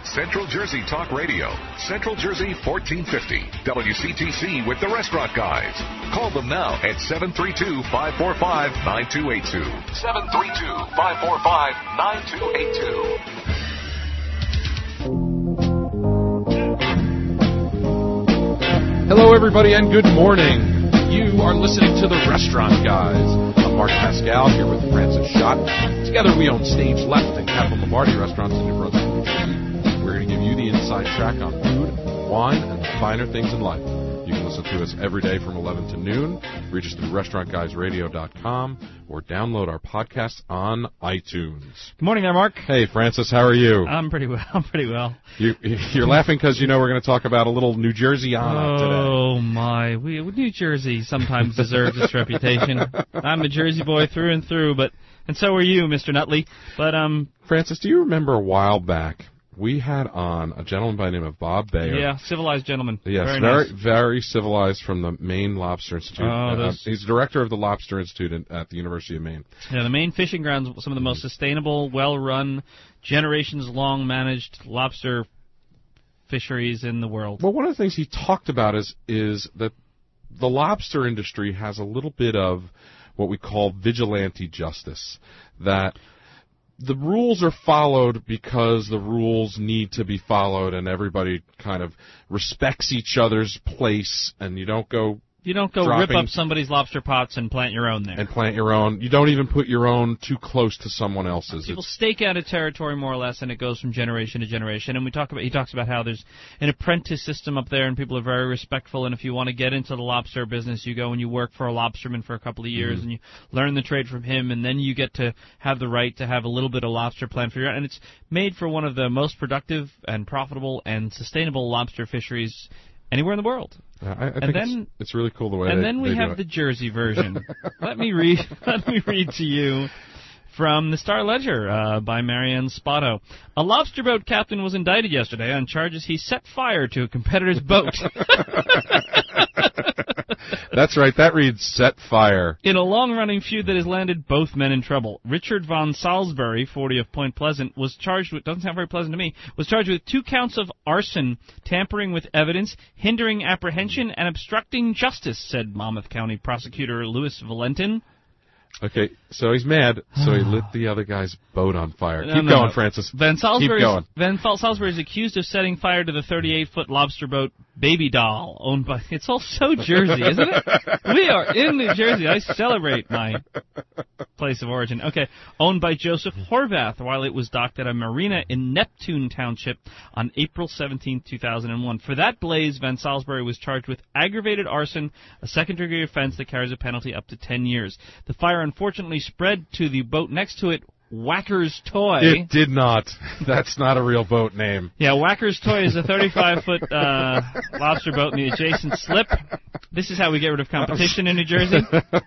Central Jersey Talk Radio. Central Jersey 1450. WCTC with the Restaurant Guys. Call them now at 732-545-9282. 732-545-9282. Hello, everybody, and good morning. You are listening to the Restaurant Guys. I'm Mark Pascal here with Francis Schott. Together we own Stage Left and Captain Lombardi restaurants in New Brunswick, New Jersey. We're going to give you the inside track on food, wine, and the finer things in life. You can listen to us every day from 11 to noon. Reach us through restaurantguysradio.com or download our podcasts on iTunes. Good morning there, Mark. Hey, Francis, how are you? I'm pretty well. You're laughing because you know we're going to talk about a little New Jerseyana today. Oh, my. New Jersey sometimes deserves its reputation. I'm a Jersey boy through and through, and so are you, Mr. Nutley. But Francis, do you remember a while back we had on a gentleman by the name of Bob Bayer? Yeah, civilized gentleman. Yes, very civilized, from the Maine Lobster Institute. He's director of the Lobster Institute at the University of Maine. Yeah, the Maine fishing grounds, some of the most sustainable, well-run, generations-long managed lobster fisheries in the world. Well, one of the things he talked about is that the lobster industry has a little bit of what we call vigilante justice, that the rules are followed because the rules need to be followed, and everybody kind of respects each other's place, and you don't go rip up somebody's lobster pots and plant your own there. And plant your own. You don't even put your own too close to someone else's. People stake out a territory more or less, and it goes from generation to generation. And he talks about how there's an apprentice system up there, and people are very respectful. And if you want to get into the lobster business, you go and you work for a lobsterman for a couple of years, and you learn the trade from him, and then you get to have the right to have a little bit of lobster plant for your own. And it's made for one of the most productive and profitable and sustainable lobster fisheries anywhere in the world. I think it's really cool the way. And then we have the Jersey version. Let me read to you from the Star Ledger by Marianne Spotto. A lobster boat captain was indicted yesterday on charges he set fire to a competitor's boat. That's right. That reads set fire. In a long-running feud that has landed both men in trouble. Richard Von Salisbury, 40 of Point Pleasant, was charged with, doesn't sound very pleasant to me, was charged with 2 counts of arson, tampering with evidence, hindering apprehension, and obstructing justice, said Monmouth County Prosecutor Louis Valentin. Okay, so he's mad, so he lit the other guy's boat on fire. Keep going, Francis. Van Salisbury is accused of setting fire to the 38-foot lobster boat Baby Doll, owned by... It's all so Jersey, isn't it? We are in New Jersey. I celebrate my place of origin. Okay, owned by Joseph Horvath, while it was docked at a marina in Neptune Township on April 17, 2001. For that blaze, Van Salisbury was charged with aggravated arson, a second-degree offense that carries a penalty up to 10 years. The fire unfortunately spread to the boat next to it, Whacker's Toy. It did not. That's not a real boat name. Yeah, Whacker's Toy is a 35-foot lobster boat in the adjacent slip. This is how we get rid of competition in New Jersey.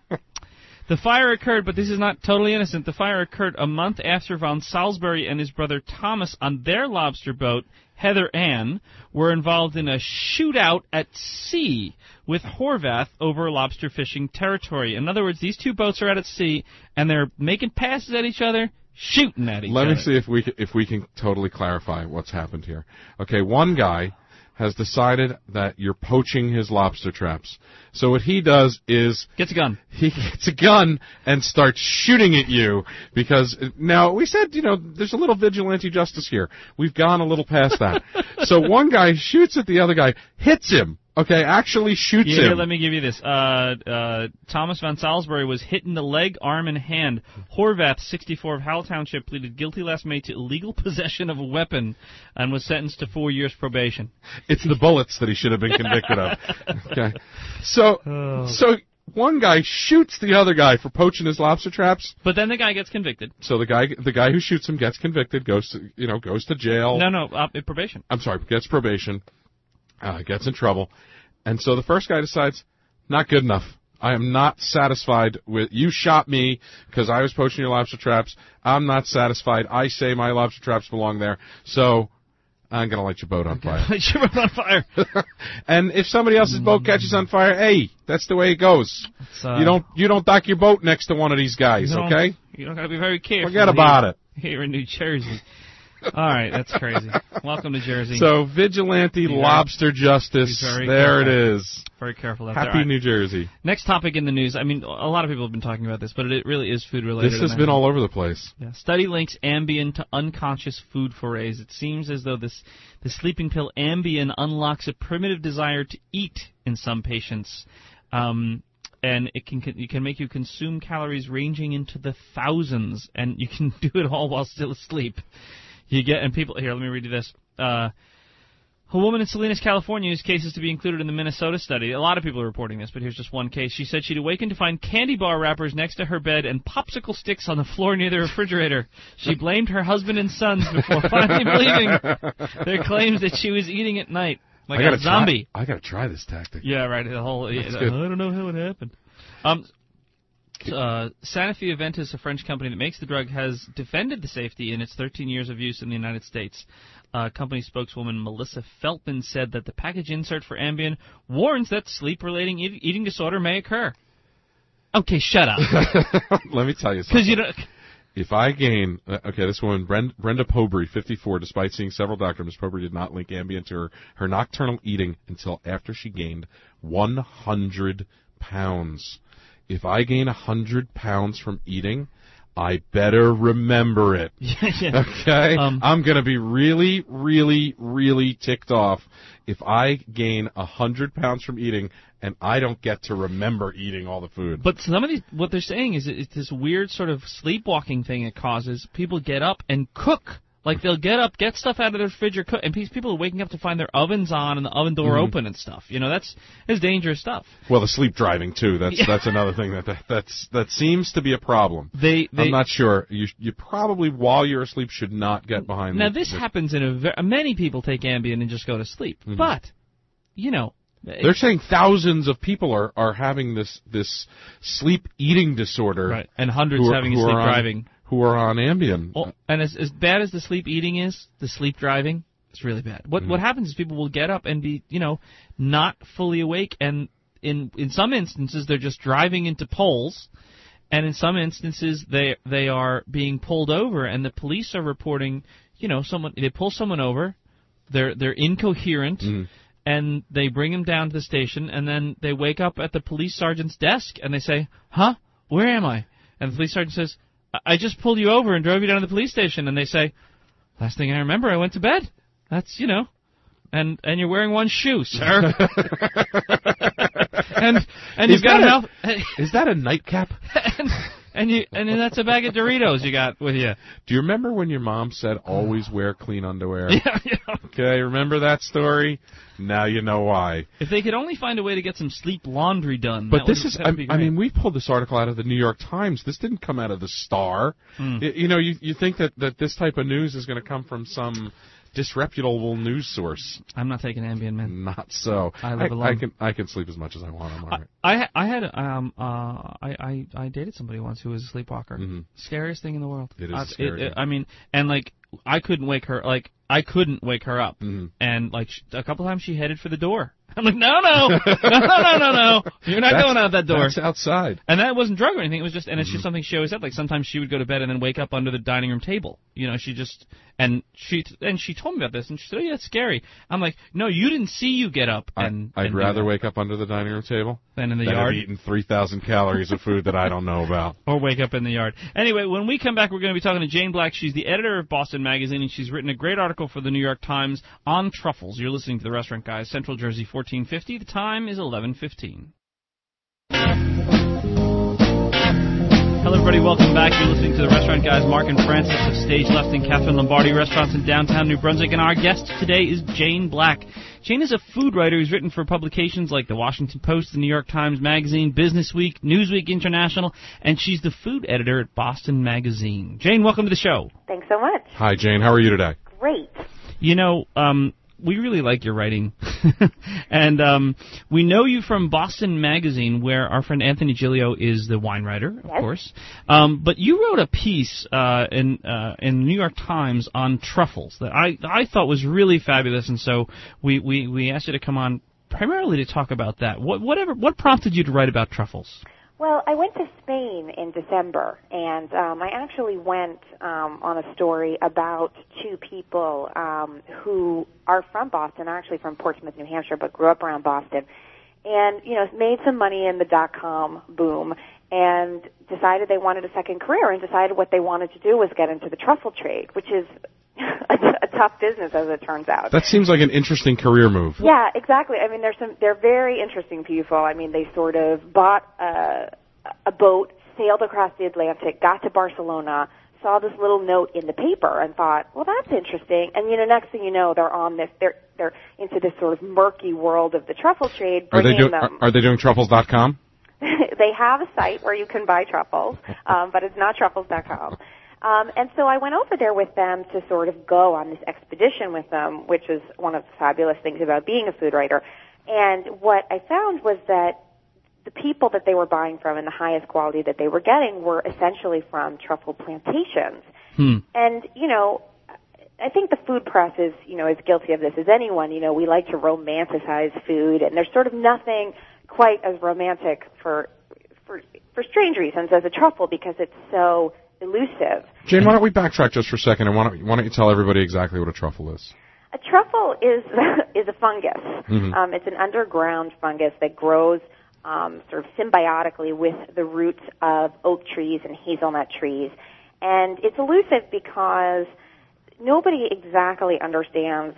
The fire occurred, but this is not totally innocent. The fire occurred a month after Von Salisbury and his brother Thomas on their lobster boat, Heather Ann, were involved in a shootout at sea with Horvath over lobster fishing territory. In other words, these two boats are out at sea, and they're making passes at each other, shooting at each other. Let me see if we can totally clarify what's happened here. Okay, one guy has decided that you're poaching his lobster traps. So what he does is... Gets a gun. He gets a gun and starts shooting at you because... Now, we said, there's a little vigilante justice here. We've gone a little past that. So one guy shoots at the other guy, hits him. Okay, actually shoots him. Here, let me give you this. Thomas Van Salisbury was hit in the leg, arm, and hand. Horvath, 64 of Howell Township, pleaded guilty last May to illegal possession of a weapon and was sentenced to 4 years probation. It's the bullets that he should have been convicted of. Okay, so one guy shoots the other guy for poaching his lobster traps. But then the guy gets convicted. So the guy who shoots him gets convicted, goes to jail. No, probation. I'm sorry, gets probation. Gets in trouble. And so the first guy decides, not good enough. I am not satisfied with, you shot me because I was poaching your lobster traps. I'm not satisfied. I say my lobster traps belong there. So I'm going to light your boat on fire. Light your boat on fire. And if somebody else's boat catches on fire, hey, that's the way it goes. You don't dock your boat next to one of these guys, okay? You don't got to be very careful. Forget about it. Here in New Jersey. All right, that's crazy. Welcome to Jersey. So, vigilante lobster justice. There it is. Very careful. Happy New Jersey. Next topic in the news. I mean, a lot of people have been talking about this, but it really is food related. This has been all over the place. Yeah. Study links Ambien to unconscious food forays. It seems as though the sleeping pill Ambien unlocks a primitive desire to eat in some patients. And it can make you consume calories ranging into the thousands, and you can do it all while still asleep. People here. Let me read you this. A woman in Salinas, California, whose case is to be included in the Minnesota study. A lot of people are reporting this, but here's just one case. She said she'd awakened to find candy bar wrappers next to her bed and popsicle sticks on the floor near the refrigerator. She blamed her husband and sons before finally believing their claims that she was eating at night. Like a zombie. I gotta try this tactic. Yeah, right. I don't know how it happened. Sanofi Aventis, a French company that makes the drug, has defended the safety in its 13 years of use in the United States. Company spokeswoman Melissa Feltman said that the package insert for Ambien warns that sleep-related eating disorder may occur. Okay, shut up. Let me tell you something. If I gain, this woman, Brenda Pobry, 54, despite seeing several doctors, Ms. Pobry did not link Ambien to her nocturnal eating until after she gained 100 pounds. If I gain 100 pounds from eating, I better remember it. Yeah. Okay? I'm going to be really, really, really ticked off if I gain 100 pounds from eating and I don't get to remember eating all the food. But some of these, what they're saying is it's this weird sort of sleepwalking thing it causes. People get up and cook. Like, they'll get up, get stuff out of their fridge or cook, and people are waking up to find their ovens on and the oven door open and stuff. You know, that's dangerous stuff. Well, the sleep driving, too. That's another thing that seems to be a problem. I'm not sure. You probably, while you're asleep, should not get behind Now, this happens many people take Ambien and just go to sleep. Mm-hmm. But, you know. They're saying thousands of people are having this sleep eating disorder. Right, and hundreds having sleep driving. Who are on Ambien. Oh, and as bad as the sleep eating is, the sleep driving, it's really bad. What happens is people will get up and be, not fully awake, and in some instances they're just driving into poles, and in some instances they are being pulled over, and the police are reporting, they pull someone over, they're incoherent, and they bring them down to the station, and then they wake up at the police sergeant's desk, and they say, "Huh? Where am I?" And the police sergeant says, "I just pulled you over and drove you down to the police station." And they say, "Last thing I remember, I went to bed." That's, and you're wearing one shoe, sir. and you've got enough. Is that a nightcap? and that's a bag of Doritos you got with you. Do you remember when your mom said always wear clean underwear? Yeah. Okay, remember that story? Now you know why. If they could only find a way to get some sleep laundry done. But we pulled this article out of the New York Times. This didn't come out of the Star. You think that this type of news is going to come from some disreputable news source. I'm not taking Ambien, man. Not so. I live alone. I can sleep as much as I want. I'm all right. I dated somebody once who was a sleepwalker. Mm-hmm. Scariest thing in the world. It is scary. I couldn't wake her. I couldn't wake her up. Mm-hmm. And a couple times she headed for the door. I'm like, no. You're not going out that door. That's outside. And that wasn't drug or anything. It was just, and it's just something she always said. Like, sometimes she would go to bed and then wake up under the dining room table. She told me about this, and she said, "Oh, yeah, it's scary." I'm like, "No, you didn't see you get up." I'd rather wake up under the dining room table than in the yard. I've eaten 3,000 calories of food that I don't know about. Or wake up in the yard. Anyway, when we come back, we're going to be talking to Jane Black. She's the editor of Boston Magazine, and she's written a great article for the New York Times on truffles. You're listening to The Restaurant Guys, Central Jersey, 1450. The time is 11:15. Hello, everybody. Welcome back. You're listening to The Restaurant Guys. Mark and Francis of Stage Left and Catherine Lombardi Restaurants in downtown New Brunswick. And our guest today is Jane Black. Jane is a food writer who's written for publications like The Washington Post, The New York Times Magazine, Business Week, Newsweek International, and she's the food editor at Boston Magazine. Jane, welcome to the show. Thanks so much. Hi, Jane. How are you today? Great. We really like your writing. And we know you from Boston Magazine, where our friend Anthony Giglio is the wine writer, of course. But you wrote a piece in the New York Times on truffles that I thought was really fabulous, and so we asked you to come on primarily to talk about that. What prompted you to write about truffles? Well, I went to Spain in December, and I actually went on a story about two people who are from Boston, actually from Portsmouth, New Hampshire, but grew up around Boston, and, you know, made some money in the dot-com boom, and decided they wanted a second career, and decided what they wanted to do was get into the truffle trade, which is a tough business, as it turns out. That seems like an interesting career move. Yeah, exactly. I mean, they're very interesting people. I mean, they sort of bought a boat, sailed across the Atlantic, got to Barcelona, saw this little note in the paper, and thought, well, that's interesting. And, you know, next thing you know, they're on this. They're into this sort of murky world of the truffle trade. Are they doing truffles.com? They have a site where you can buy truffles, but it's not truffles.com. And so I went over there with them to sort of go on this expedition with them, which is one of the fabulous things about being a food writer. And what I found was that the people that they were buying from and the highest quality that they were getting were essentially from truffle plantations. And, you know, I think the food press is, you know, as guilty of this as anyone. You know, we like to romanticize food, and there's sort of nothing quite as romantic for strange reasons as a truffle, because it's so elusive. Jane, why don't we backtrack just for a second, and why don't you tell everybody exactly what a truffle is? A truffle is a fungus. It's an underground fungus that grows sort of symbiotically with the roots of oak trees and hazelnut trees. And it's elusive because nobody exactly understands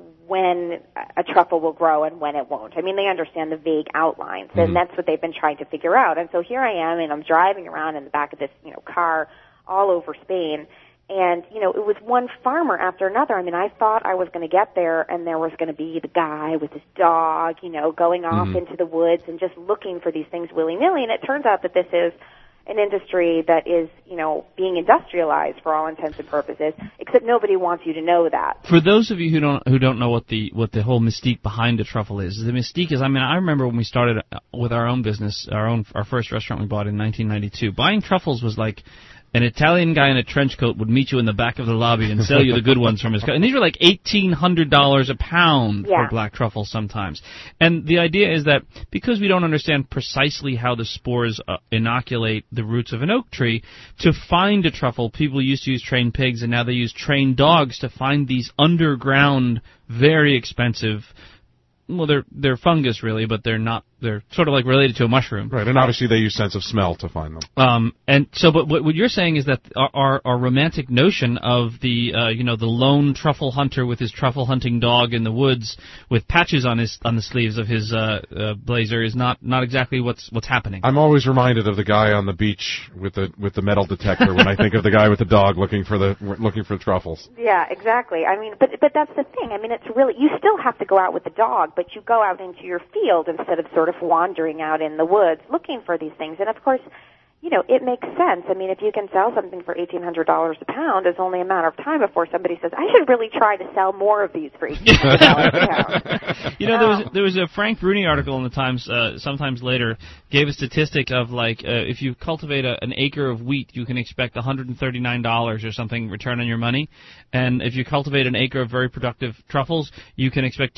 when a truffle will grow and when it won't. I mean, they understand the vague outlines, and that's what they've been trying to figure out. And so here I am, and I'm driving around in the back of this, you know, car all over Spain, and, you know, it was one farmer after another. I mean, I thought I was going to get there, and there was going to be the guy with his dog, you know, going off into the woods and just looking for these things willy-nilly, and it turns out that this is an industry that is, you know, being industrialized for all intents and purposes, except nobody wants you to know that. For those of you who don't know what the whole mystique behind a truffle is, the mystique is, I mean, I remember when we started with our own business, our first restaurant we bought in 1992, buying truffles was like an Italian guy in a trench coat would meet you in the back of the lobby and sell you the good ones from his coat. And these were like $1,800 a pound for black truffles sometimes. And the idea is that because we don't understand precisely how the spores inoculate the roots of an oak tree, to find a truffle, people used to use trained pigs, and now they use trained dogs to find these underground, very expensive, well, they're fungus really, but they're not. They're sort of like related to a mushroom. Right, and obviously they use sense of smell to find them. And so, but what you're saying is that our romantic notion of the the lone truffle hunter with his truffle hunting dog in the woods with patches on the sleeves of his blazer is not exactly what's happening. I'm always reminded of the guy on the beach with the metal detector when I think of the guy with the dog looking for truffles. Yeah, exactly. I mean, but that's the thing. I mean, it's really, you still have to go out with the dog, but you go out into your field instead of sort of wandering out in the woods looking for these things. And of course, you know, it makes sense. I mean, if you can sell something for $1,800 a pound, it's only a matter of time before somebody says, I should really try to sell more of these for $1,800 a pound. You know, there was a Frank Bruni article in the Times sometimes later, gave a statistic of like if you cultivate an acre of wheat, you can expect $139 or something return on your money. And if you cultivate an acre of very productive truffles, you can expect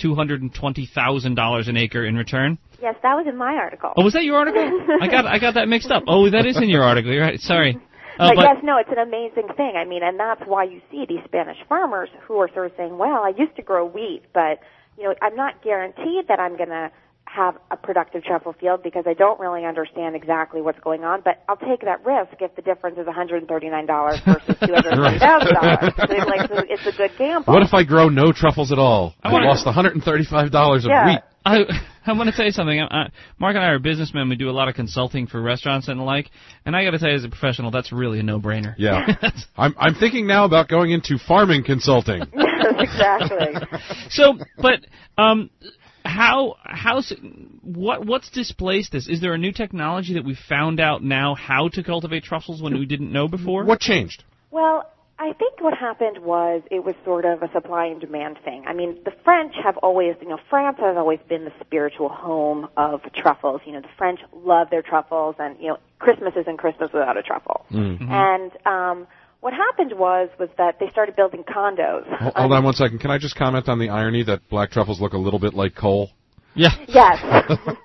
$220,000 an acre in return. Yes, that was in my article. Oh, was that your article? I got that mixed up. Oh, that is in your article. You're right. Sorry. But yes, no, it's an amazing thing. I mean, and that's why you see these Spanish farmers who are sort of saying, well, I used to grow wheat, but, you know, I'm not guaranteed that I'm going to have a productive truffle field because I don't really understand exactly what's going on, but I'll take that risk if the difference is $139 versus $230,000. It's a good gamble. What if I grow no truffles at all? I lost $135 of wheat. I want to tell you something. Mark and I are businessmen. We do a lot of consulting for restaurants and the like. And I got to tell you, as a professional, that's really a no-brainer. Yeah, I'm thinking now about going into farming consulting. Exactly. So, but what's displaced this? Is there a new technology that we've found out now how to cultivate truffles when we didn't know before? What changed? Well, I think what happened was it was sort of a supply and demand thing. I mean, the French have always, France has always been the spiritual home of truffles. You know, the French love their truffles, and, you know, Christmas isn't Christmas without a truffle. Mm-hmm. And what happened was that they started building condos. Hold on one second. Can I just comment on the irony that black truffles look a little bit like coal? Yeah. Yes.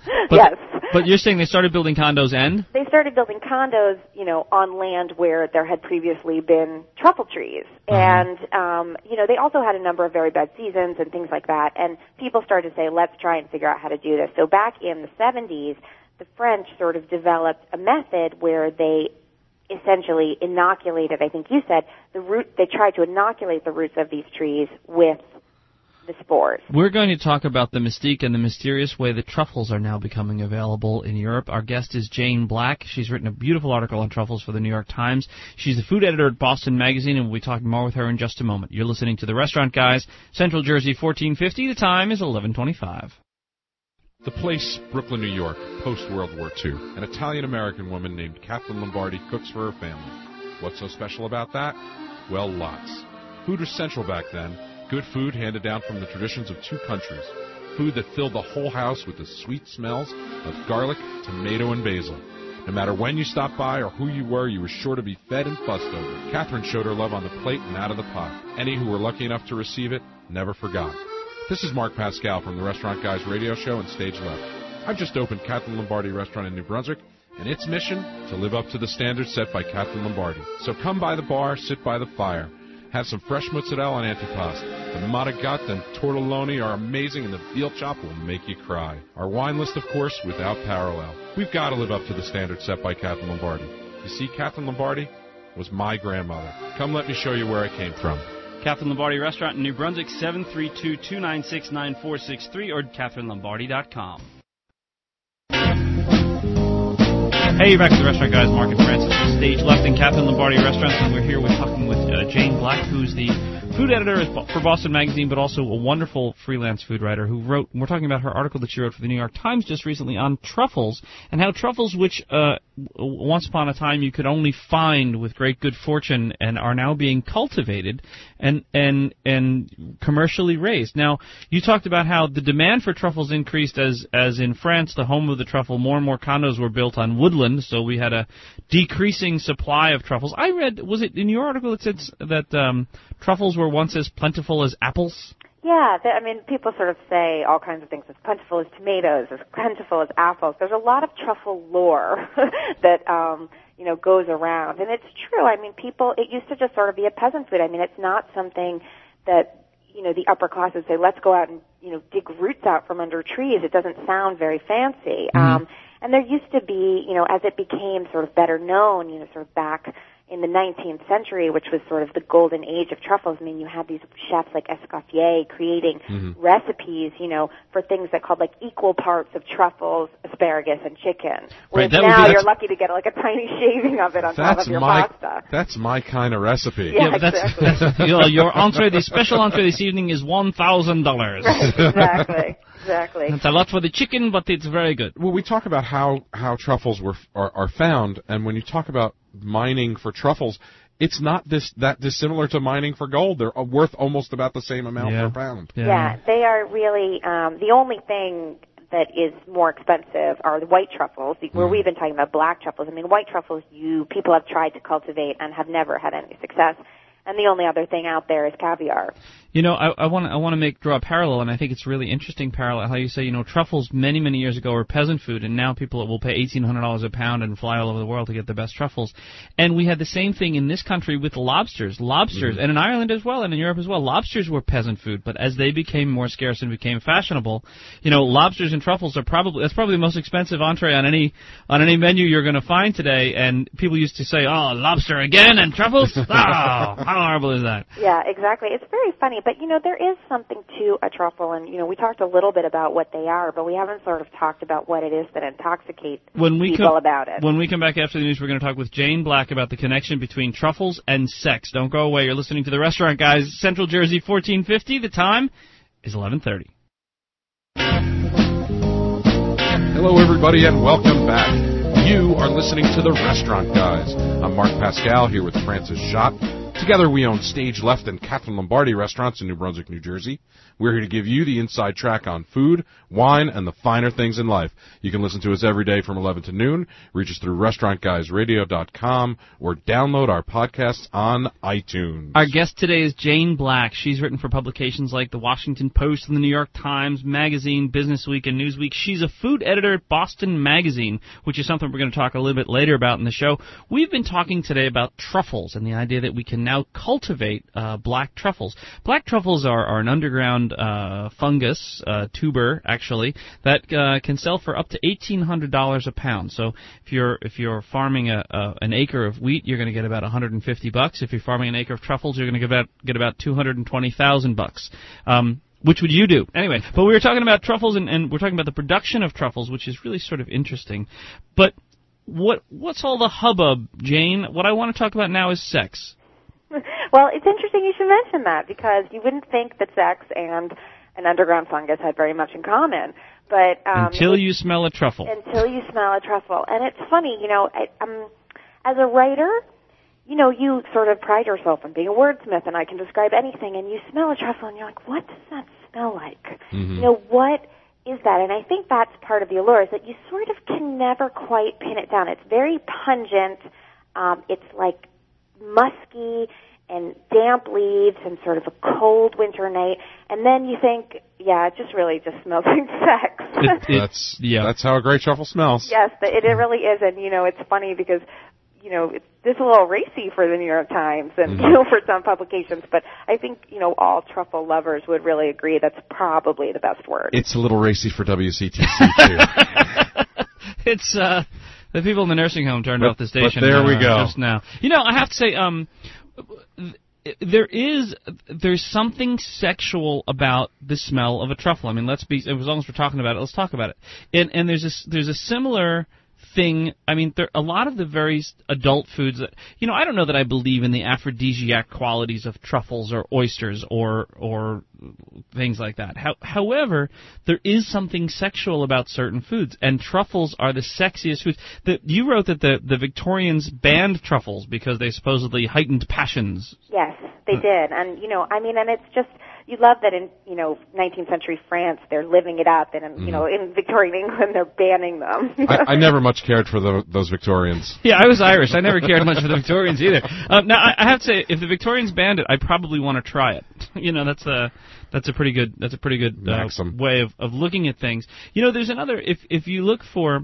Yes. But you're saying they started building condos and? They started building condos, on land where there had previously been truffle trees. And, they also had a number of very bad seasons and things like that. And people started to say, let's try and figure out how to do this. So back in the 70s, the French sort of developed a method where they essentially inoculated, I think you said, they tried to inoculate the roots of these trees with the spores. We're going to talk about the mystique and the mysterious way that truffles are now becoming available in Europe. Our guest is Jane Black. She's written a beautiful article on truffles for the New York Times. She's the food editor at Boston Magazine, and we'll be talking more with her in just a moment. You're listening to The Restaurant Guys, Central Jersey, 1450. The time is 11:25. The place, Brooklyn, New York, post-World War II. An Italian-American woman named Kathleen Lombardi cooks for her family. What's so special about that? Well, lots. Food was central back then. Good food handed down from the traditions of two countries. Food that filled the whole house with the sweet smells of garlic, tomato, and basil. No matter when you stopped by or who you were sure to be fed and fussed over. Catherine showed her love on the plate and out of the pot. Any who were lucky enough to receive it never forgot. This is Mark Pascal from the Restaurant Guys radio show and Stage Left. I've just opened Kathleen Lombardi Restaurant in New Brunswick, and its mission, to live up to the standards set by Kathleen Lombardi. So come by the bar, sit by the fire. Have some fresh mozzarella and antipasto. The matagat and tortelloni are amazing, and the veal chop will make you cry. Our wine list, of course, without parallel. We've got to live up to the standards set by Kathleen Lombardi. You see, Kathleen Lombardi was my grandmother. Come let me show you where I came from. Kathleen Lombardi Restaurant in New Brunswick, 732-296-9463 or KatherineLombardi.com. Hey, you're back to the Restaurant Guys, Mark and Francis from Stage Left in Kathleen Lombardi Restaurants, and we're here talking with Jane Black, who's the food editor for Boston Magazine, but also a wonderful freelance food writer who wrote, we're talking about her article that she wrote for the New York Times just recently on truffles, and how truffles, which once upon a time you could only find with great good fortune, and are now being cultivated and commercially raised. Now, you talked about how the demand for truffles increased as in France, the home of the truffle, more and more condos were built on woodland, so we had a decreasing supply of truffles. I read, was it in your article that said that truffles were once as plentiful as apples? Yeah, people sort of say all kinds of things, as plentiful as tomatoes, as plentiful as apples. There's a lot of truffle lore that, goes around. And it's true. It used to just sort of be a peasant food. It's not something that, the upper class would say, let's go out and, dig roots out from under trees. It doesn't sound very fancy. Mm-hmm. And there used to be, as it became sort of better known, sort of back in the 19th century, which was sort of the golden age of truffles. You had these chefs like Escoffier creating recipes, for things that called like equal parts of truffles, asparagus, and chicken. Whereas now you're lucky to get like a tiny shaving of it on top of your pasta. That's my kind of recipe. Yeah, exactly. Your entree, the special entree this evening is $1,000. Right, exactly. It's a lot for the chicken, but it's very good. Well, we talk about how truffles are found, and when you talk about mining for truffles, it's not that dissimilar to mining for gold. They're worth almost about the same amount per pound. Yeah, they are really the only thing that is more expensive are the white truffles, where we've been talking about black truffles. White truffles people have tried to cultivate and have never had any success. And the only other thing out there is caviar. I want to draw a parallel, and I think it's a really interesting parallel. How you say, truffles many years ago were peasant food, and now people will pay $1,800 a pound and fly all over the world to get the best truffles. And we had the same thing in this country with lobsters, and in Ireland as well, and in Europe as well. Lobsters were peasant food, but as they became more scarce and became fashionable, lobsters and truffles that's probably the most expensive entree on any menu you're going to find today. And people used to say, "Oh, lobster again and truffles? Oh, how horrible is that?" Yeah, exactly. It's very funny. But, there is something to a truffle, and, we talked a little bit about what they are, but we haven't sort of talked about what it is that intoxicates people about it. When we come back after the news, we're going to talk with Jane Black about the connection between truffles and sex. Don't go away. You're listening to The Restaurant Guys, Central Jersey, 1450. The time is 11:30. Hello, everybody, and welcome back. You are listening to The Restaurant Guys. I'm Mark Pascal here with Francis Schott. Together we own Stage Left and Catherine Lombardi restaurants in New Brunswick, New Jersey. We're here to give you the inside track on food, wine, and the finer things in life. You can listen to us every day from 11 to noon. Reach us through restaurantguysradio.com or download our podcasts on iTunes. Our guest today is Jane Black. She's written for publications like The Washington Post and The New York Times Magazine, Business Week, and Newsweek. She's a food editor at Boston Magazine, which is something we're going to talk a little bit later about in the show. We've been talking today about truffles and the idea that we can now cultivate black truffles. Black truffles are an underground fungus, tuber actually, that can sell for up to $1,800 a pound. So if you're farming an acre of wheat, you're going to get about $150. If you're farming an acre of truffles, you're going to get about $220,000. Which would you do? Anyway, but we were talking about truffles, and we're talking about the production of truffles, which is really sort of interesting. But what's all the hubbub, Jane? What I want to talk about now is sex. Well, it's interesting you should mention that, because you wouldn't think that sex and an underground fungus had very much in common. But until you smell a truffle. Until you smell a truffle. And it's funny, as a writer, you sort of pride yourself on being a wordsmith, and I can describe anything, and you smell a truffle, and you're like, what does that smell like? Mm-hmm. What is that? And I think that's part of the allure, is that you sort of can never quite pin it down. It's very pungent. It's like musky and damp leaves and sort of a cold winter night, and then you think, yeah, it just smells like sex. That's how a great truffle smells. Yes, it really is, and it's funny because this is a little racy for the New York Times and for some publications, but I think all truffle lovers would really agree that's probably the best word. It's a little racy for WCTC too. It's the people in the nursing home turned off the station. But there we go. Just now. I have to say, there's something sexual about the smell of a truffle. I mean, as long as we're talking about it, let's talk about it. And there's a similar thing. I mean, a lot of the very adult foods that, I don't know that I believe in the aphrodisiac qualities of truffles or oysters or things like that. However, there is something sexual about certain foods, and truffles are the sexiest foods. You wrote that the Victorians banned truffles because they supposedly heightened passions. Yes, they did. And, and it's just, you love that in, 19th century France, they're living it up, and, in Victorian England, they're banning them. I never much cared for those Victorians. Yeah, I was Irish. I never cared much for the Victorians either. Now, I have to say, if the Victorians banned it, I probably want to try it. That's a pretty good way of looking at things. There's another, if you look for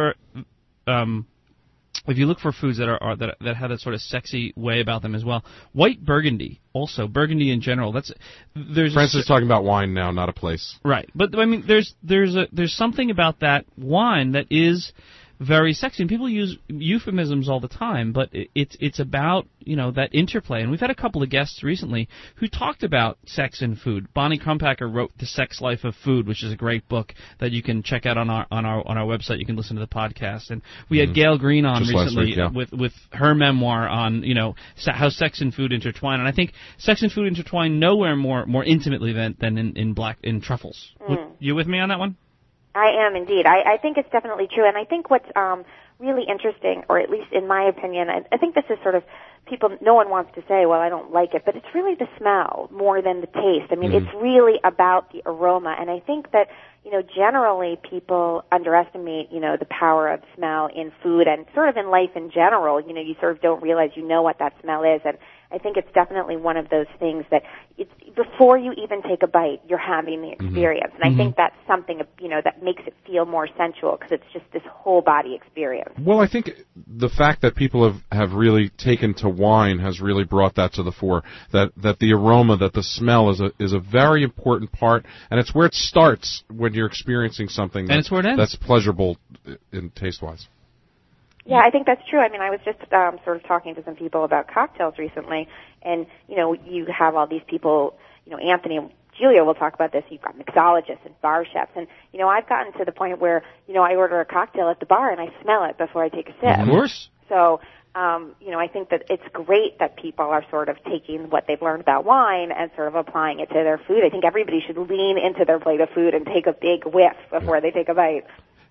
foods that have that sort of sexy way about them as well, white Burgundy, also Burgundy in general. Francis is talking about wine now, not a place. Right, but I mean, there's something about that wine that is very sexy, and people use euphemisms all the time, but it's about that interplay. And we've had a couple of guests recently who talked about sex and food. Bonnie Crumpacker wrote The Sex Life of Food, which is a great book that you can check out on our website. You can listen to the podcast. And we had Gail Green on just recently last week, with her memoir on how sex and food intertwine. And I think sex and food intertwine nowhere more intimately than in truffles. You with me on that one? I am indeed. I think it's definitely true, and I think what's really interesting, or at least in my opinion, I think this is sort of no one wants to say, well, I don't like it, but it's really the smell more than the taste. I mean, it's really about the aroma, and I think that, generally people underestimate, the power of smell in food and sort of in life in general. You sort of don't realize what that smell is, and I think it's definitely one of those things that it's before you even take a bite, you're having the experience. And I think that's something, that makes it feel more sensual, because it's just this whole body experience. Well, I think the fact that people have really taken to wine has really brought that to the fore, that the aroma, that the smell is a very important part, and it's where it starts when you're experiencing something and it's where it ends. That's pleasurable in taste-wise. Yeah, I think that's true. I mean, I was just sort of talking to some people about cocktails recently, and, you have all these people, Anthony and Julia will talk about this. You've got mixologists and bar chefs, and, I've gotten to the point where, I order a cocktail at the bar and I smell it before I take a sip. Of course. So, I think that it's great that people are sort of taking what they've learned about wine and sort of applying it to their food. I think everybody should lean into their plate of food and take a big whiff before they take a bite.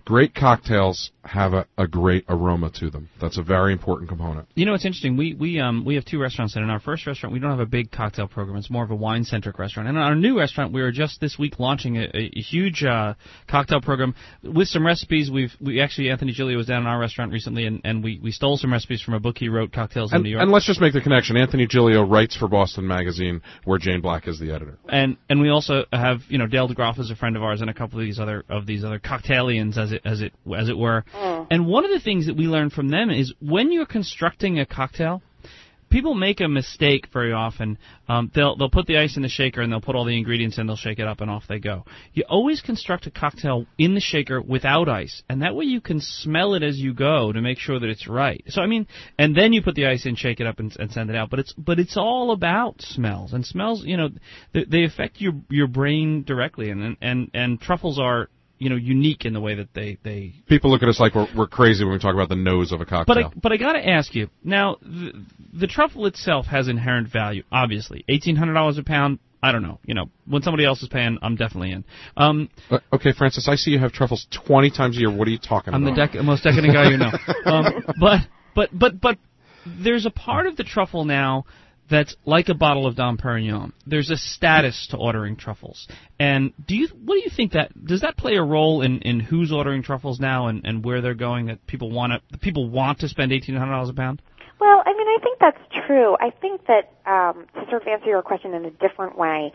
great cocktails have a great aroma to them. That's a very important component. You know, it's interesting. We have two restaurants, and in our first restaurant, we don't have a big cocktail program. It's more of a wine-centric restaurant. And in our new restaurant, we are just this week launching a huge cocktail program with some recipes. We actually, Anthony Gilio was down in our restaurant recently, and we stole some recipes from a book he wrote, Cocktails in New York. And let's just make the connection. Anthony Gilio writes for Boston Magazine, where Jane Black is the editor. And we also have, you know, Dale DeGroff is a friend of ours, and a couple of these other cocktailians, as it were. And one of the things that we learned from them is when you're constructing a cocktail, people make a mistake very often. They'll put the ice in the shaker and they'll put all the ingredients in, they'll shake it up, and off they go. You always construct a cocktail in the shaker without ice, and that way you can smell it as you go to make sure that it's right. So I mean, and then you put the ice in, shake it up, and send it out. But it's all about smells, and smells, you know, they affect your brain directly, and truffles are, you know, unique in the way that they People look at us like we're crazy when we talk about the nose of a cocktail. But I got to ask you now. The truffle itself has inherent value, obviously. $1,800 a pound. I don't know. You know, when somebody else is paying, I'm definitely in. Okay, Francis, I see you have truffles 20 times a year. What are you talking about? I'm the most decadent guy you know. But there's a part of the truffle now that's like a bottle of Dom Perignon. There's a status to ordering truffles. And what do you think does that play a role in who's ordering truffles now and where they're going, that people want to spend $1,800 a pound? Well, I mean, I think that's true. I think that to sort of answer your question in a different way,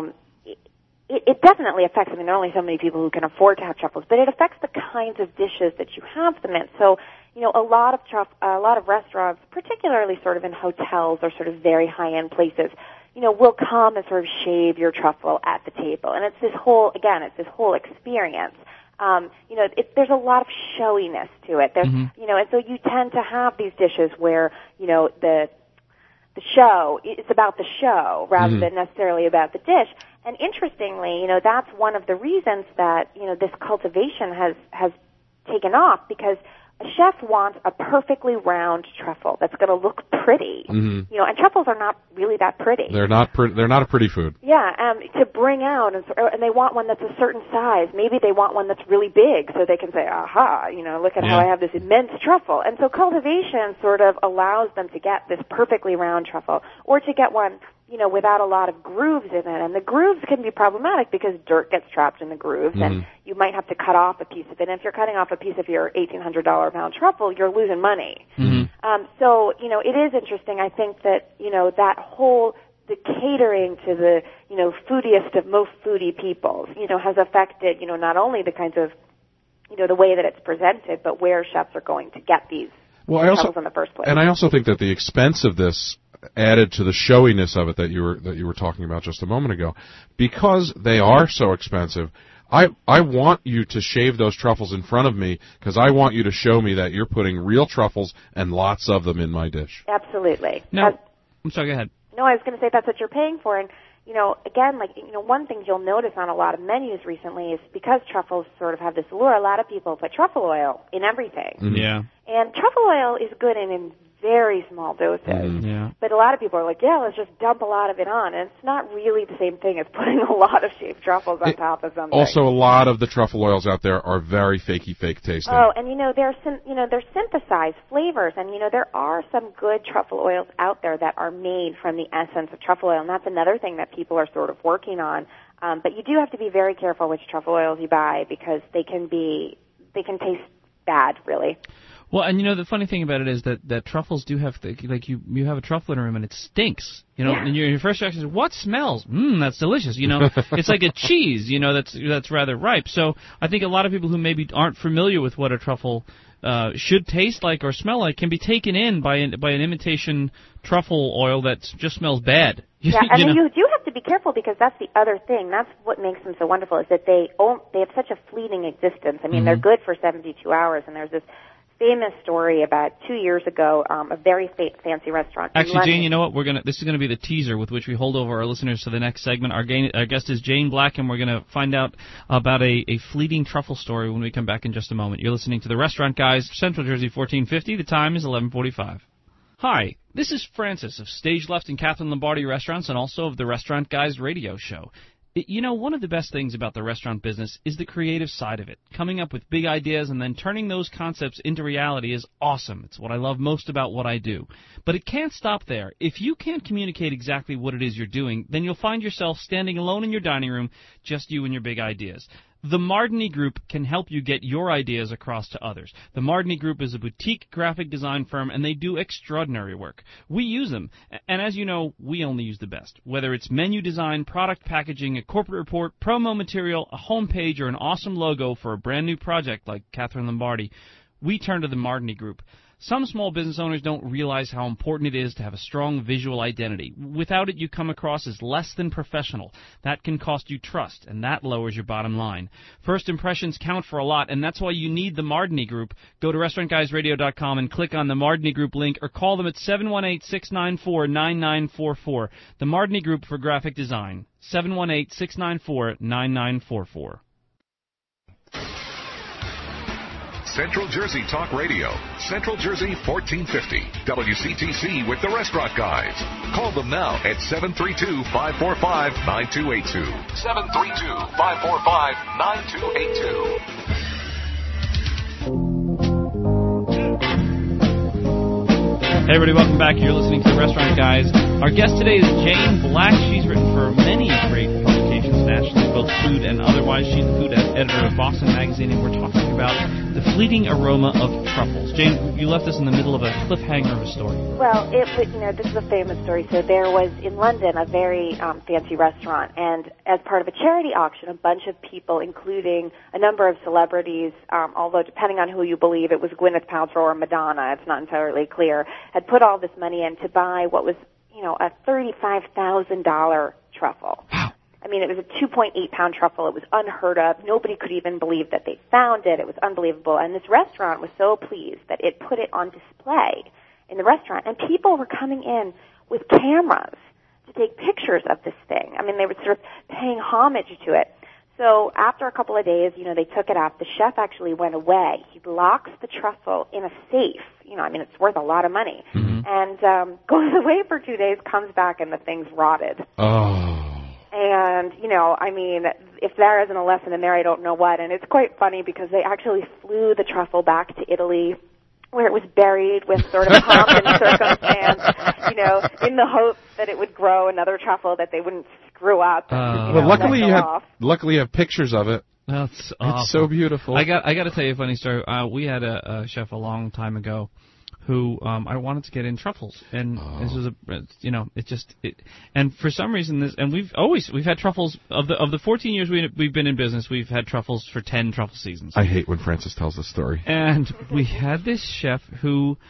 it definitely affects. I mean, there are only so many people who can afford to have truffles, but it affects the kinds of dishes that you have them in. So, you know, a lot of restaurants, particularly sort of in hotels or sort of very high-end places, you know, will come and sort of shave your truffle at the table, and it's this whole experience. You know, there's a lot of showiness to it. There's, you know, and so you tend to have these dishes where, you know, the show, it's about the show rather than necessarily about the dish. And interestingly, you know, that's one of the reasons that, you know, this cultivation has taken off, because a chef wants a perfectly round truffle that's going to look pretty. You know, and truffles are not really that pretty. They're not a pretty food. Yeah, to bring out, and they want one that's a certain size. Maybe they want one that's really big, so they can say, aha, you know, look at how I have this immense truffle. And so cultivation sort of allows them to get this perfectly round truffle, or to get one, you know, without a lot of grooves in it. And the grooves can be problematic because dirt gets trapped in the grooves, and you might have to cut off a piece of it. And if you're cutting off a piece of your $1,800 pound truffle, you're losing money. So, you know, it is interesting. I think that, you know, the catering to the, you know, foodiest of most foodie peoples, you know, has affected, you know, not only the kinds of, you know, the way that it's presented, but where chefs are going to get these truffles in the first place. And I also think that the expense of this added to the showiness of it that you were talking about just a moment ago, because they are so expensive. I want you to shave those truffles in front of me, because I want you to show me that you're putting real truffles and lots of them in my dish. Absolutely. No, I'm sorry, go ahead. No, I was going to say that's what you're paying for. And, you know, again, like, you know, one thing you'll notice on a lot of menus recently is because truffles sort of have this allure, a lot of people put truffle oil in everything. Yeah. And truffle oil is good in very small doses. But a lot of people are like, yeah, let's just dump a lot of it on. And it's not really the same thing as putting a lot of shaved truffles on top of something. Also, a lot of the truffle oils out there are very fake tasting. Oh, and they're synthesized flavors, and there are some good truffle oils out there that are made from the essence of truffle oil, and that's another thing that people are sort of working on. But you do have to be very careful which truffle oils you buy, because they can taste bad, really. Well, and the funny thing about it is that truffles do have, you have a truffle in a room and it stinks. And your first reaction is, what smells? That's delicious. It's like a cheese, that's rather ripe. So I think a lot of people who maybe aren't familiar with what a truffle should taste like or smell like can be taken in by an imitation truffle oil that just smells bad. Yeah, and then you do have to be careful, because that's the other thing. That's what makes them so wonderful, is that they have such a fleeting existence. I mean, they're good for 72 hours, and there's this famous story about 2 years ago, a very fancy restaurant. Actually, Jane, you know what? This is going to be the teaser with which we hold over our listeners to the next segment. Our guest is Jane Black, and we're going to find out about a fleeting truffle story when we come back in just a moment. You're listening to the Restaurant Guys, Central Jersey 1450. The time is 11:45. Hi, this is Francis of Stage Left and Catherine Lombardi Restaurants, and also of the Restaurant Guys radio show. You know, one of the best things about the restaurant business is the creative side of it. Coming up with big ideas and then turning those concepts into reality is awesome. It's what I love most about what I do. But it can't stop there. If you can't communicate exactly what it is you're doing, then you'll find yourself standing alone in your dining room, just you and your big ideas. The Mardini Group can help you get your ideas across to others. The Mardini Group is a boutique graphic design firm, and they do extraordinary work. We use them, and as you know, we only use the best. Whether it's menu design, product packaging, a corporate report, promo material, a homepage, or an awesome logo for a brand new project like Catherine Lombardi, we turn to the Mardini Group. Some small business owners don't realize how important it is to have a strong visual identity. Without it, you come across as less than professional. That can cost you trust, and that lowers your bottom line. First impressions count for a lot, and that's why you need the Mardini Group. Go to restaurantguysradio.com and click on the Mardini Group link, or call them at 718-694-9944. The Mardini Group for graphic design, 718-694-9944. Central Jersey Talk Radio, Central Jersey 1450, WCTC with the Restaurant Guys. Call them now at 732-545-9282. 732-545-9282. Hey everybody, welcome back. You're listening to the Restaurant Guys. Our guest today is Jane Black. She's written for many great publications nationally, both food and otherwise. She's the food editor of Boston Magazine, and we're talking about the fleeting aroma of truffles. Jane, you left us in the middle of a cliffhanger of a story. Well, this is a famous story. So there was in London a very fancy restaurant, and as part of a charity auction, a bunch of people, including a number of celebrities, although depending on who you believe, it was Gwyneth Paltrow or Madonna, it's not entirely clear, had put all this money in to buy what was, a $35,000 truffle. Wow. I mean, it was a 2.8-pound truffle. It was unheard of. Nobody could even believe that they found it. It was unbelievable. And this restaurant was so pleased that it put it on display in the restaurant. And people were coming in with cameras to take pictures of this thing. I mean, they were sort of paying homage to it. So after a couple of days, they took it out. The chef actually went away. He locks the truffle in a safe. It's worth a lot of money. Mm-hmm. And goes away for 2 days, comes back, and the thing's rotted. Oh. And, if there isn't a lesson in there, I don't know what. And it's quite funny because they actually flew the truffle back to Italy, where it was buried with sort of pomp and circumstance, in the hopes that it would grow another truffle that they wouldn't screw up. But luckily you have pictures of it. That's awesome. It's so beautiful. I got to tell you a funny story. We had a chef a long time ago who I wanted to get in truffles, and this was and for some reason we've had truffles of the 14 years we've been in business. We've had truffles for 10 truffle seasons. I hate when Francis tells this story. And we had this chef who,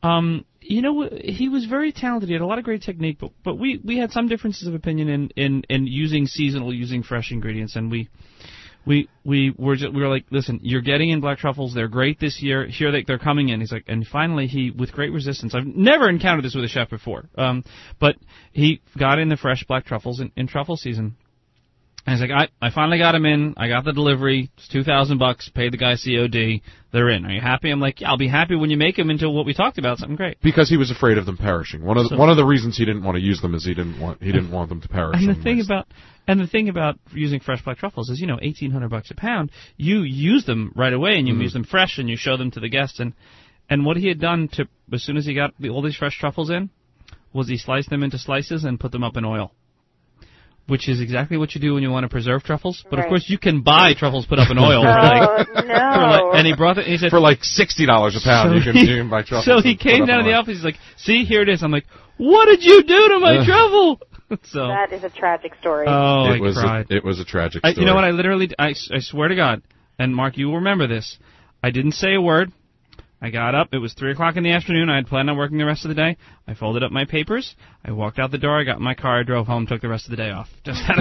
he was very talented. He had a lot of great technique, but we had some differences of opinion in using fresh ingredients, and we were like, listen, you're getting in black truffles. They're great this year. Here they're coming in. He's like, and finally he, with great resistance, I've never encountered this with a chef before, but he got in the fresh black truffles in truffle season. And he's like, I finally got them in. I got the delivery. It's $2,000. Paid the guy COD. They're in. Are you happy? I'm like, yeah, I'll be happy when you make them into what we talked about, something great. Because he was afraid of them perishing. One of the reasons he didn't want to use them is he didn't want them to perish. And the thing about using fresh black truffles is, $1,800 a pound. You use them right away, and you use them fresh, and you show them to the guests. And what he had done as soon as he got all these fresh truffles in, was he sliced them into slices and put them up in oil. Which is exactly what you do when you want to preserve truffles. But, of course, you can buy truffles put up in oil. And he brought it, and he said... For like $60 a pound, you can buy truffles. So he came down to the office, he's like, see, here it is. I'm like, what did you do to my truffle? So that is a tragic story. Oh, I cried. It was a tragic story. You know what, I swear to God, and Mark, you will remember this, I didn't say a word. I got up. It was 3 o'clock in the afternoon. I had planned on working the rest of the day. I folded up my papers. I walked out the door. I got in my car. I drove home. Took the rest of the day off. Just had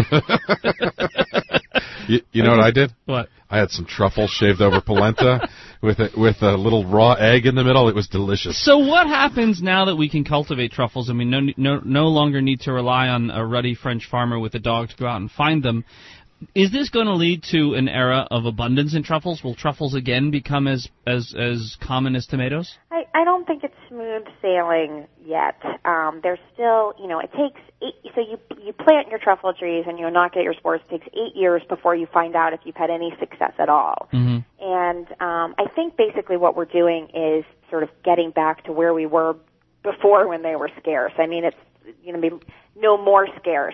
you know what I did? What? I had some truffles shaved over polenta with a little raw egg in the middle. It was delicious. So what happens now that we can cultivate truffles and we no longer need to rely on a ruddy French farmer with a dog to go out and find them? Is this going to lead to an era of abundance in truffles? Will truffles again become as common as tomatoes? I don't think it's smooth sailing yet. There's still, it takes so you plant your truffle trees and you inoculate your spores. It takes 8 years before you find out if you've had any success at all. Mm-hmm. And I think basically what we're doing is sort of getting back to where we were before when they were scarce. I mean, it's no more scarce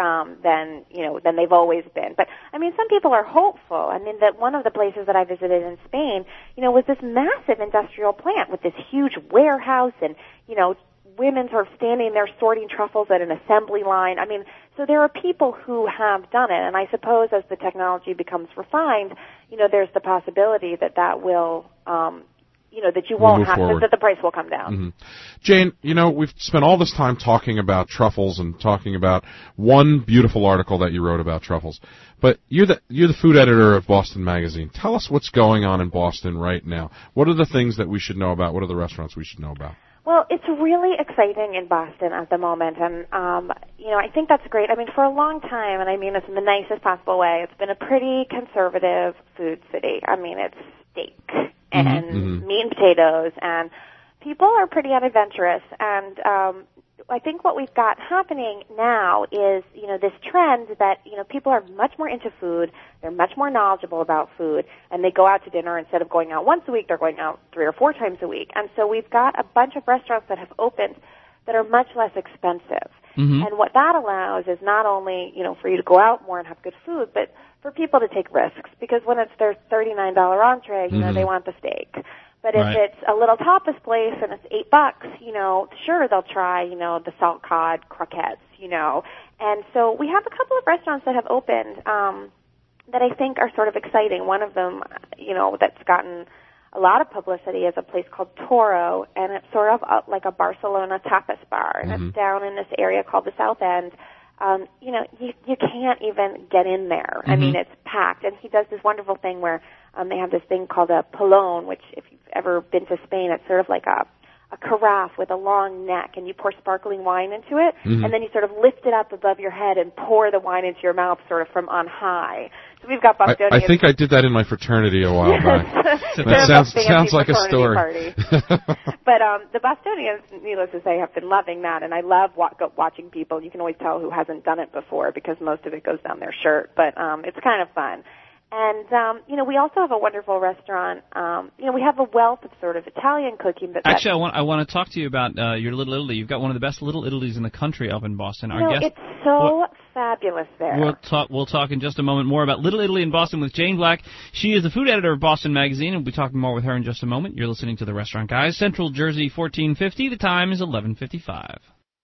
than they've always been. But I mean, some people are hopeful. I mean, that one of the places that I visited in Spain, was this massive industrial plant with this huge warehouse and women sort of standing there sorting truffles at an assembly line. I mean, so there are people who have done it, and I suppose as the technology becomes refined, there's the possibility that will. That you won't have, that the price will come down. Mm-hmm. Jane, we've spent all this time talking about truffles and talking about one beautiful article that you wrote about truffles. But you're the food editor of Boston Magazine. Tell us what's going on in Boston right now. What are the things that we should know about? What are the restaurants we should know about? Well, it's really exciting in Boston at the moment, and, I think that's great. I mean, for a long time, and I mean this in the nicest possible way, it's been a pretty conservative food city. I mean, it's steak and meat and potatoes, and people are pretty unadventurous, and I think what we've got happening now is, this trend that, people are much more into food, they're much more knowledgeable about food, and they go out to dinner instead of going out once a week, they're going out 3 or 4 times a week. And so we've got a bunch of restaurants that have opened that are much less expensive. Mm-hmm. And what that allows is not only, for you to go out more and have good food, but for people to take risks, because when it's their $39 entree, they want the steak. But if it's a little tapas place and it's $8, sure, they'll try, the salt cod croquettes, And so we have a couple of restaurants that have opened that I think are sort of exciting. One of them, that's gotten a lot of publicity is a place called Toro, and it's sort of like a Barcelona tapas bar, and it's down in this area called the South End. You can't even get in there. I mean, it's packed. And he does this wonderful thing where they have this thing called a pilon, which if you've ever been to Spain, it's sort of like a carafe with a long neck, and you pour sparkling wine into it, and then you sort of lift it up above your head and pour the wine into your mouth sort of from on high. So we've got Bostonians. I think I did that in my fraternity a while back. That sounds like a story. But the Bostonians, needless to say, have been loving that, and I love watching people. You can always tell who hasn't done it before because most of it goes down their shirt, but it's kind of fun. And, we also have a wonderful restaurant. We have a wealth of sort of Italian cooking. But actually, I want to talk to you about your Little Italy. You've got one of the best Little Italies in the country up in Boston. It's so fabulous there. We'll talk in just a moment more about Little Italy in Boston with Jane Black. She is the food editor of Boston Magazine, and we'll be talking more with her in just a moment. You're listening to The Restaurant Guys, Central Jersey 1450. The time is 11:55.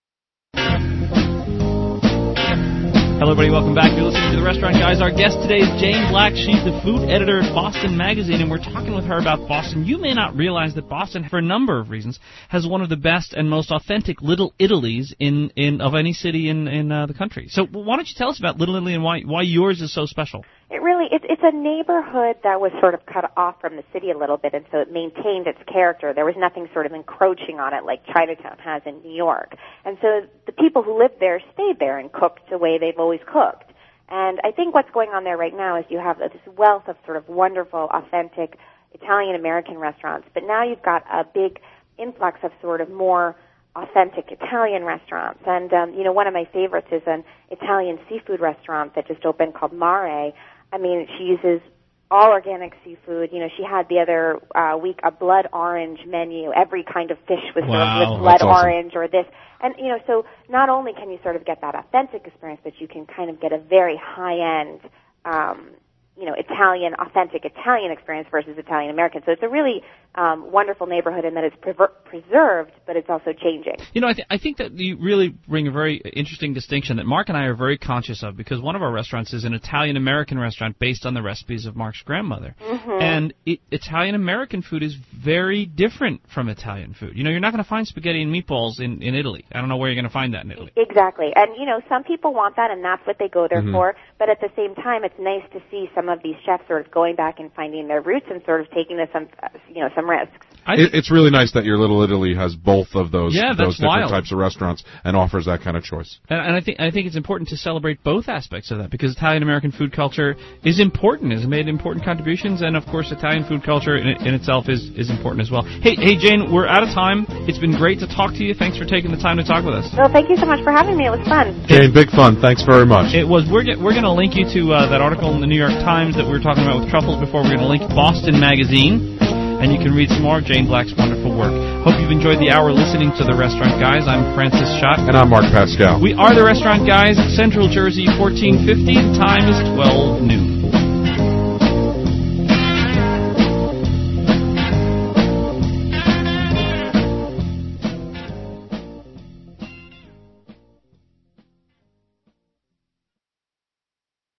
Hello, everybody. Welcome back. You're listening to The Restaurant Guys. Our guest today is Jane Black. She's the food editor at Boston Magazine, and we're talking with her about Boston. You may not realize that Boston, for a number of reasons, has one of the best and most authentic Little Italies of any city in the country. So why don't you tell us about Little Italy and why yours is so special? It's a neighborhood that was sort of cut off from the city a little bit, and so it maintained its character. There was nothing sort of encroaching on it like Chinatown has in New York. And so the people who lived there stayed there and cooked the way they've always cooked. And I think what's going on there right now is you have this wealth of sort of wonderful, authentic Italian-American restaurants, but now you've got a big influx of sort of more authentic Italian restaurants. And, one of my favorites is an Italian seafood restaurant that just opened called Mare. I mean, she uses all organic seafood. She had the other week a blood orange menu. Every kind of fish was served with blood orange or this. And, so not only can you sort of get that authentic experience, but you can kind of get a very high-end, authentic Italian experience versus Italian-American. So it's a really wonderful neighborhood in that it's preserved, but it's also changing. I think that you really bring a very interesting distinction that Mark and I are very conscious of, because one of our restaurants is an Italian-American restaurant based on the recipes of Mark's grandmother. Mm-hmm. And Italian-American food is very different from Italian food. You're not going to find spaghetti and meatballs in Italy. I don't know where you're going to find that in Italy. Exactly. And, some people want that, and that's what they go there for. But at the same time, it's nice to see some of these chefs sort of going back and finding their roots and sort of taking some risks. It's really nice that your Little Italy has both of those that's different wild. types of restaurants and offers that kind of choice. And I think it's important to celebrate both aspects of that, because Italian-American food culture is important, has made important contributions, and of course Italian food culture in itself is important as well. Hey Jane, we're out of time. It's been great to talk to you. Thanks for taking the time to talk with us. Well, thank you so much for having me. It was fun. Jane, big fun. Thanks very much. It was. We're going to link you to that article in the New York Times that we were talking about with truffles before. We're going to link Boston Magazine, and you can read some more of Jane Black's wonderful work. Hope you've enjoyed the hour listening to The Restaurant Guys. I'm Francis Schott. And I'm Mark Pascal. We are The Restaurant Guys, Central Jersey, 1450. The time is 12 noon.